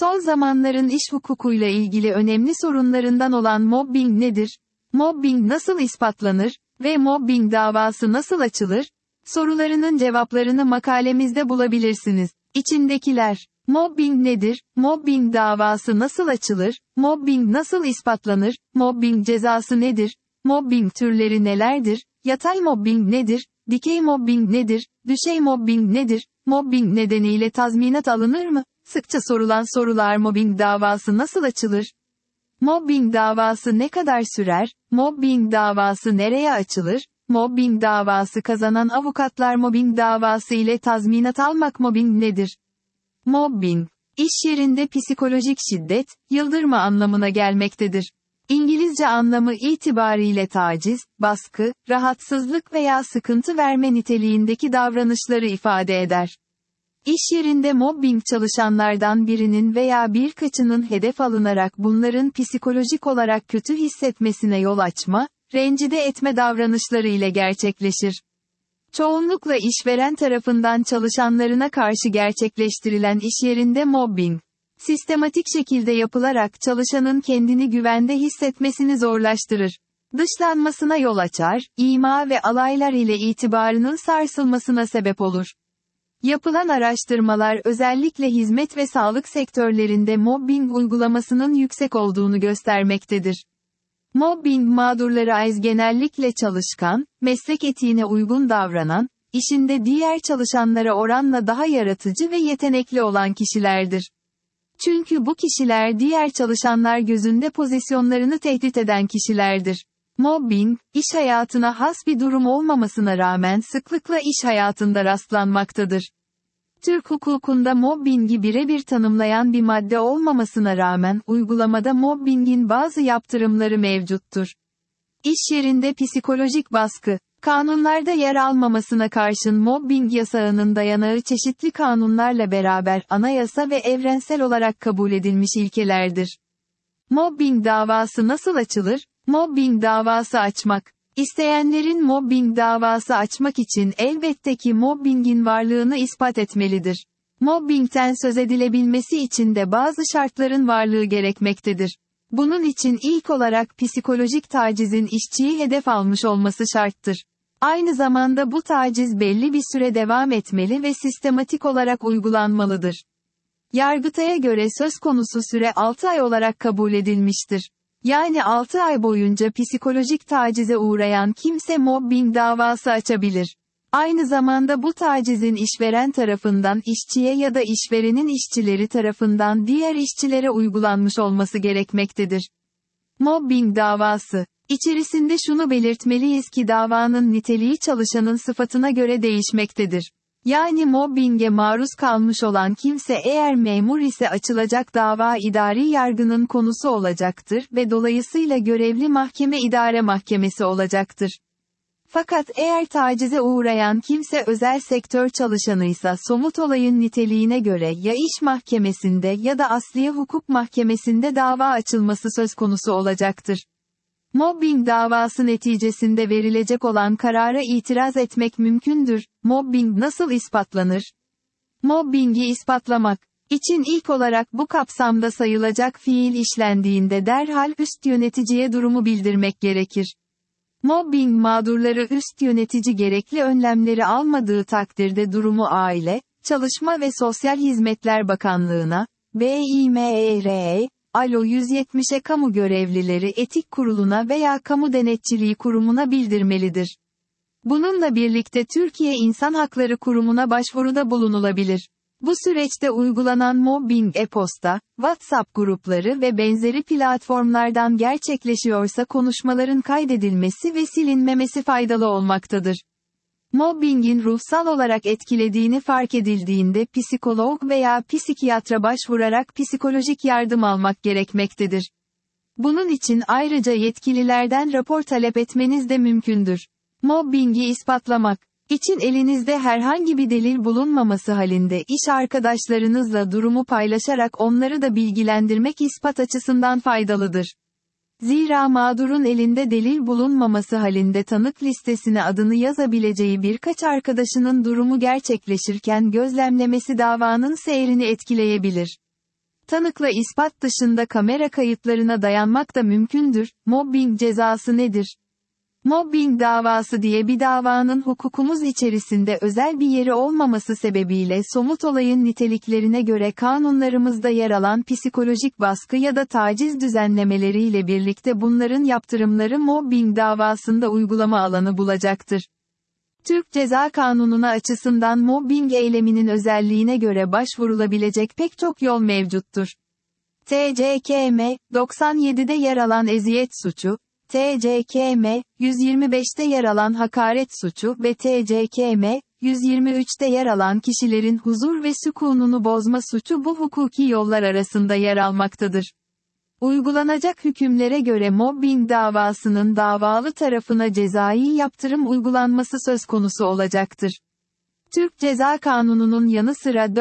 Son zamanların iş hukukuyla ilgili önemli sorunlarından olan mobbing nedir? Mobbing nasıl ispatlanır ve mobbing davası nasıl açılır? Sorularının cevaplarını makalemizde bulabilirsiniz. İçindekiler. Mobbing nedir? Mobbing davası nasıl açılır? Mobbing nasıl ispatlanır? Mobbing cezası nedir? Mobbing türleri nelerdir? Yatay mobbing nedir? Dikey mobbing nedir? Düşey mobbing nedir? Mobbing nedeniyle tazminat alınır mı? Sıkça sorulan sorular. Mobbing davası nasıl açılır? Mobbing davası ne kadar sürer? Mobbing davası nereye açılır? Mobbing davası kazanan avukatlar. Mobbing davası ile tazminat almak. Mobbing nedir? Mobbing, iş yerinde psikolojik şiddet, yıldırma anlamına gelmektedir. İngilizce anlamı itibariyle taciz, baskı, rahatsızlık veya sıkıntı verme niteliğindeki davranışları ifade eder. İş yerinde mobbing çalışanlardan birinin veya birkaçının hedef alınarak bunların psikolojik olarak kötü hissetmesine yol açma, rencide etme davranışları ile gerçekleşir. Çoğunlukla işveren tarafından çalışanlarına karşı gerçekleştirilen iş yerinde mobbing, sistematik şekilde yapılarak çalışanın kendini güvende hissetmesini zorlaştırır. Dışlanmasına yol açar, ima ve alaylar ile itibarının sarsılmasına sebep olur. Yapılan araştırmalar özellikle hizmet ve sağlık sektörlerinde mobbing uygulamasının yüksek olduğunu göstermektedir. Mobbing mağdurları genellikle çalışkan, meslek etiğine uygun davranan, işinde diğer çalışanlara oranla daha yaratıcı ve yetenekli olan kişilerdir. Çünkü bu kişiler diğer çalışanlar gözünde pozisyonlarını tehdit eden kişilerdir. Mobbing, iş hayatına has bir durum olmamasına rağmen sıklıkla iş hayatında rastlanmaktadır. Türk hukukunda mobbingi birebir tanımlayan bir madde olmamasına rağmen uygulamada mobbingin bazı yaptırımları mevcuttur. İş yerinde psikolojik baskı, kanunlarda yer almamasına karşın mobbing yasağının dayanağı çeşitli kanunlarla beraber anayasa ve evrensel olarak kabul edilmiş ilkelerdir. Mobbing davası nasıl açılır? Mobbing davası açmak. İsteyenlerin mobbing davası açmak için elbette ki mobbingin varlığını ispat etmelidir. Mobbingten söz edilebilmesi için de bazı şartların varlığı gerekmektedir. Bunun için ilk olarak psikolojik tacizin işçiyi hedef almış olması şarttır. Aynı zamanda bu taciz belli bir süre devam etmeli ve sistematik olarak uygulanmalıdır. Yargıtay'a göre söz konusu süre 6 ay olarak kabul edilmiştir. Yani 6 ay boyunca psikolojik tacize uğrayan kimse mobbing davası açabilir. Aynı zamanda bu tacizin işveren tarafından işçiye ya da işverenin işçileri tarafından diğer işçilere uygulanmış olması gerekmektedir. Mobbing davası. İçerisinde şunu belirtmeliyiz ki davanın niteliği çalışanın sıfatına göre değişmektedir. Yani mobbinge maruz kalmış olan kimse eğer memur ise açılacak dava idari yargının konusu olacaktır ve dolayısıyla görevli mahkeme idare mahkemesi olacaktır. Fakat eğer tacize uğrayan kimse özel sektör çalışanıysa somut olayın niteliğine göre ya iş mahkemesinde ya da asliye hukuk mahkemesinde dava açılması söz konusu olacaktır. Mobbing davası neticesinde verilecek olan karara itiraz etmek mümkündür. Mobbing nasıl ispatlanır? Mobbingi ispatlamak için ilk olarak bu kapsamda sayılacak fiil işlendiğinde derhal üst yöneticiye durumu bildirmek gerekir. Mobbing mağdurları üst yönetici gerekli önlemleri almadığı takdirde durumu Aile, Çalışma ve Sosyal Hizmetler Bakanlığı'na, BİMER'e, Alo 170'e kamu görevlileri etik kuruluna veya kamu denetçiliği kurumuna bildirmelidir. Bununla birlikte Türkiye İnsan Hakları Kurumu'na başvuruda bulunulabilir. Bu süreçte uygulanan mobbing e-posta, WhatsApp grupları ve benzeri platformlardan gerçekleşiyorsa konuşmaların kaydedilmesi ve silinmemesi faydalı olmaktadır. Mobbingin ruhsal olarak etkilediğini fark edildiğinde psikolog veya psikiyatra başvurarak psikolojik yardım almak gerekmektedir. Bunun için ayrıca yetkililerden rapor talep etmeniz de mümkündür. Mobbingi ispatlamak için elinizde herhangi bir delil bulunmaması halinde iş arkadaşlarınızla durumu paylaşarak onları da bilgilendirmek ispat açısından faydalıdır. Zira mağdurun elinde delil bulunmaması halinde tanık listesine adını yazabileceği birkaç arkadaşının durumu gerçekleşirken gözlemlemesi davanın seyrini etkileyebilir. Tanıkla ispat dışında kamera kayıtlarına dayanmak da mümkündür. Mobbing cezası nedir? Mobbing davası diye bir davanın hukukumuz içerisinde özel bir yeri olmaması sebebiyle somut olayın niteliklerine göre kanunlarımızda yer alan psikolojik baskı ya da taciz düzenlemeleriyle birlikte bunların yaptırımları mobbing davasında uygulama alanı bulacaktır. Türk Ceza Kanunu'na açısından mobbing eyleminin özelliğine göre başvurulabilecek pek çok yol mevcuttur. TCKM, 97'de yer alan eziyet suçu, TCKM, 125'te yer alan hakaret suçu ve TCKM, 123'te yer alan kişilerin huzur ve sükununu bozma suçu bu hukuki yollar arasında yer almaktadır. Uygulanacak hükümlere göre mobbing davasının davalı tarafına cezai yaptırım uygulanması söz konusu olacaktır. Türk Ceza Kanunu'nun yanı sıra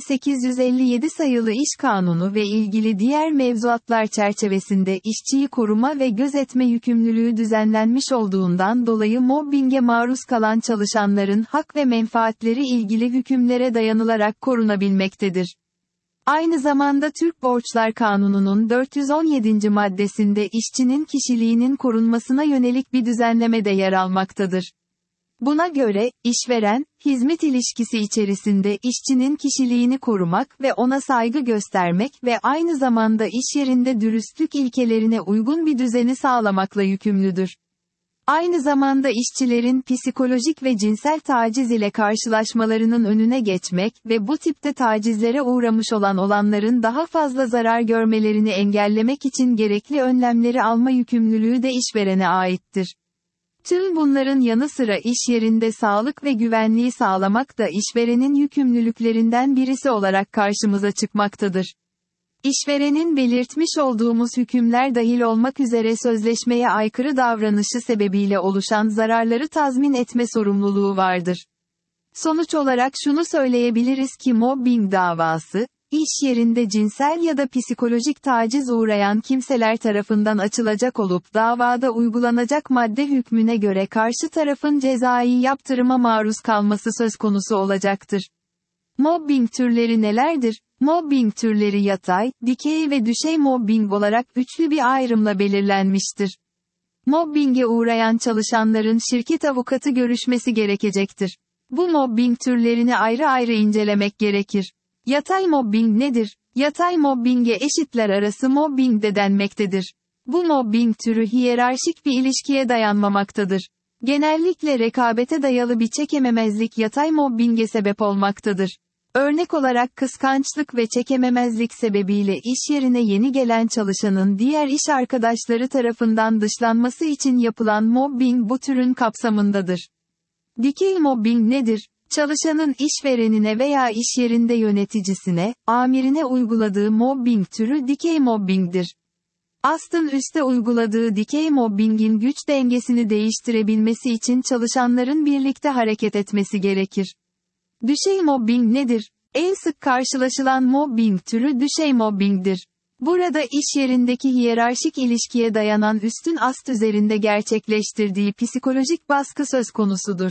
4857 sayılı İş Kanunu ve ilgili diğer mevzuatlar çerçevesinde işçiyi koruma ve gözetme yükümlülüğü düzenlenmiş olduğundan dolayı mobbinge maruz kalan çalışanların hak ve menfaatleri ilgili hükümlere dayanılarak korunabilmektedir. Aynı zamanda Türk Borçlar Kanunu'nun 417. maddesinde işçinin kişiliğinin korunmasına yönelik bir düzenleme de yer almaktadır. Buna göre, işveren, hizmet ilişkisi içerisinde işçinin kişiliğini korumak ve ona saygı göstermek ve aynı zamanda iş yerinde dürüstlük ilkelerine uygun bir düzeni sağlamakla yükümlüdür. Aynı zamanda işçilerin psikolojik ve cinsel taciz ile karşılaşmalarının önüne geçmek ve bu tipte tacizlere uğramış olanların daha fazla zarar görmelerini engellemek için gerekli önlemleri alma yükümlülüğü de işverene aittir. Tüm bunların yanı sıra iş yerinde sağlık ve güvenliği sağlamak da işverenin yükümlülüklerinden birisi olarak karşımıza çıkmaktadır. İşverenin belirtmiş olduğumuz hükümler dahil olmak üzere sözleşmeye aykırı davranışı sebebiyle oluşan zararları tazmin etme sorumluluğu vardır. Sonuç olarak şunu söyleyebiliriz ki mobbing davası, iş yerinde cinsel ya da psikolojik taciz uğrayan kimseler tarafından açılacak olup davada uygulanacak madde hükmüne göre karşı tarafın cezai yaptırıma maruz kalması söz konusu olacaktır. Mobbing türleri nelerdir? Mobbing türleri yatay, dikey ve düşey mobbing olarak üçlü bir ayrımla belirlenmiştir. Mobbinge uğrayan çalışanların şirket avukatı görüşmesi gerekecektir. Bu mobbing türlerini ayrı ayrı incelemek gerekir. Yatay mobbing nedir? Yatay mobbinge eşitler arası mobbing de denmektedir. Bu mobbing türü hiyerarşik bir ilişkiye dayanmamaktadır. Genellikle rekabete dayalı bir çekememezlik yatay mobbinge sebep olmaktadır. Örnek olarak kıskançlık ve çekememezlik sebebiyle iş yerine yeni gelen çalışanın diğer iş arkadaşları tarafından dışlanması için yapılan mobbing bu türün kapsamındadır. Dikey mobbing nedir? Çalışanın işverenine veya iş yerinde yöneticisine, amirine uyguladığı mobbing türü dikey mobbingdir. Astın üste uyguladığı dikey mobbingin güç dengesini değiştirebilmesi için çalışanların birlikte hareket etmesi gerekir. Düşey mobbing nedir? En sık karşılaşılan mobbing türü düşey mobbingdir. Burada iş yerindeki hiyerarşik ilişkiye dayanan üstün ast üzerinde gerçekleştirdiği psikolojik baskı söz konusudur.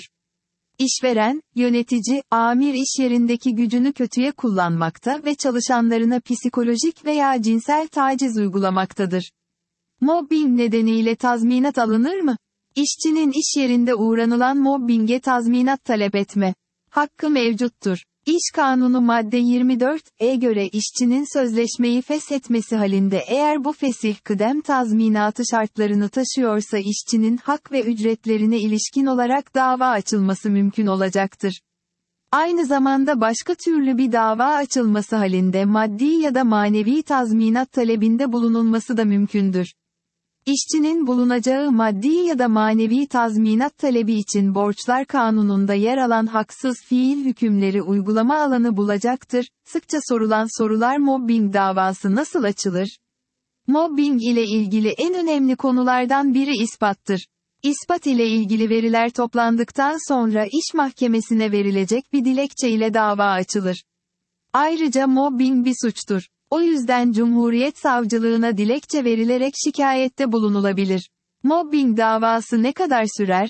İşveren, yönetici, amir iş yerindeki gücünü kötüye kullanmakta ve çalışanlarına psikolojik veya cinsel taciz uygulamaktadır. Mobbing nedeniyle tazminat alınır mı? İşçinin iş yerinde uğranılan mobbinge tazminat talep etme hakkı mevcuttur. İş Kanunu madde 24'e göre işçinin sözleşmeyi feshetmesi halinde eğer bu fesih kıdem tazminatı şartlarını taşıyorsa işçinin hak ve ücretlerine ilişkin olarak dava açılması mümkün olacaktır. Aynı zamanda başka türlü bir dava açılması halinde maddi ya da manevi tazminat talebinde bulunulması da mümkündür. İşçinin bulunacağı maddi ya da manevi tazminat talebi için Borçlar Kanunu'nda yer alan haksız fiil hükümleri uygulama alanı bulacaktır. Sıkça sorulan sorular mobbing davası nasıl açılır? Mobbing ile ilgili en önemli konulardan biri ispattır. İspat ile ilgili veriler toplandıktan sonra iş mahkemesine verilecek bir dilekçe ile dava açılır. Ayrıca mobbing bir suçtur. O yüzden Cumhuriyet Savcılığına dilekçe verilerek şikayette bulunulabilir. Mobbing davası ne kadar sürer?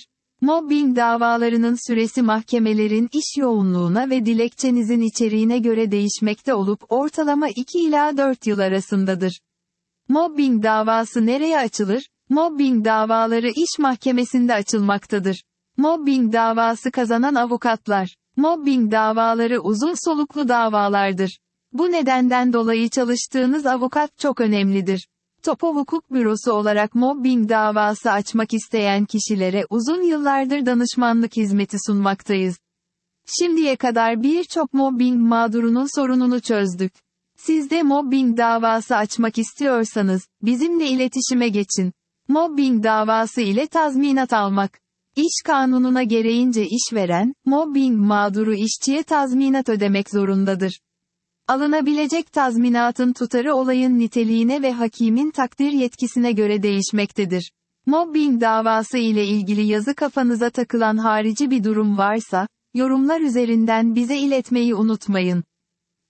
Mobbing davalarının süresi mahkemelerin iş yoğunluğuna ve dilekçenizin içeriğine göre değişmekte olup ortalama 2 ila 4 yıl arasındadır. Mobbing davası nereye açılır? Mobbing davaları iş mahkemesinde açılmaktadır. Mobbing davası kazanan avukatlar. Mobbing davaları uzun soluklu davalardır. Bu nedenden dolayı çalıştığınız avukat çok önemlidir. Topo Hukuk Bürosu olarak mobbing davası açmak isteyen kişilere uzun yıllardır danışmanlık hizmeti sunmaktayız. Şimdiye kadar birçok mobbing mağdurunun sorununu çözdük. Siz de mobbing davası açmak istiyorsanız, bizimle iletişime geçin. Mobbing davası ile tazminat almak. İş kanununa gereğince işveren, mobbing mağduru işçiye tazminat ödemek zorundadır. Alınabilecek tazminatın tutarı olayın niteliğine ve hakimin takdir yetkisine göre değişmektedir. Mobbing davası ile ilgili yazı kafanıza takılan harici bir durum varsa, yorumlar üzerinden bize iletmeyi unutmayın.